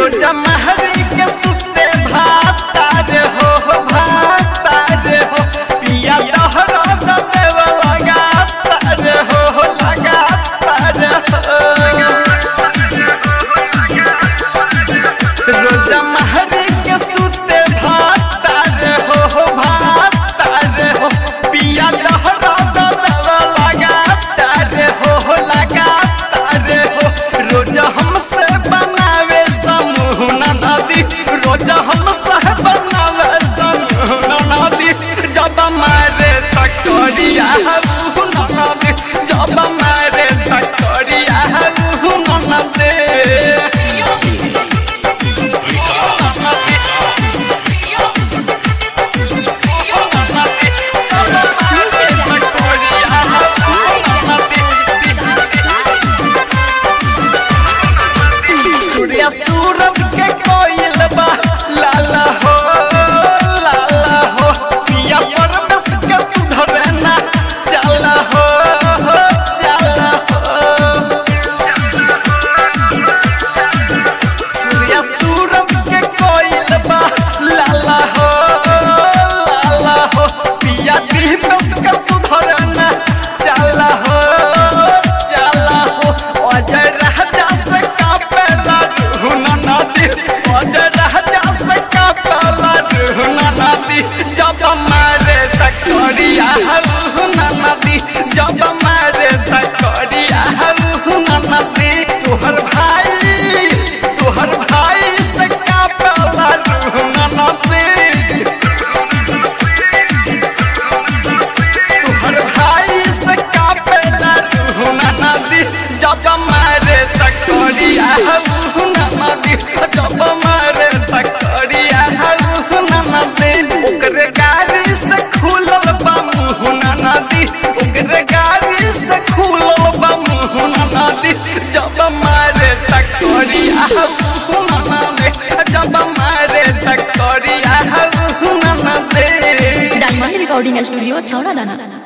रोजा महरी के सुते भाता रे हो पिया दहरा देव लगाता रे हो लगाता रे रोजा महरी के सुते भाता रे हो पिया दहरा देव लगाता रे हो लगाता रे हो रोजा हमसे बनावे समूह नदी रोजा हमसे बनावे समूह नदी जब मारे तकरिया नदी जब मारे तकरिया नदी सूर्य सूरज के कोयल बा लाला हो पिया परमेश के सुधरे ना चला हो सूर्य सूरज के कोयल बा लाला हो पिया परमेश के सुधरे ना चला हो अजय राजा से कापेला नदी अजय राजा से कापेला नदी जब मारे तकरिया नदी जब मारे तकरिया नदी तोहर भाई से कापेला नदी तोहर भाई से कापेला नदी जब मारे तकरिया नदी जब मारे तकरिया नदी ओकरे गाड़ी से खुलल बा मुँह नदी ओकरे गाड़ी से खुलल बा मुँह नदी जब मारे तकरिया नदी जब मारे तकरिया नदी डायमंड रिकॉर्डिंग स्टूडियो छौड़ा दाना।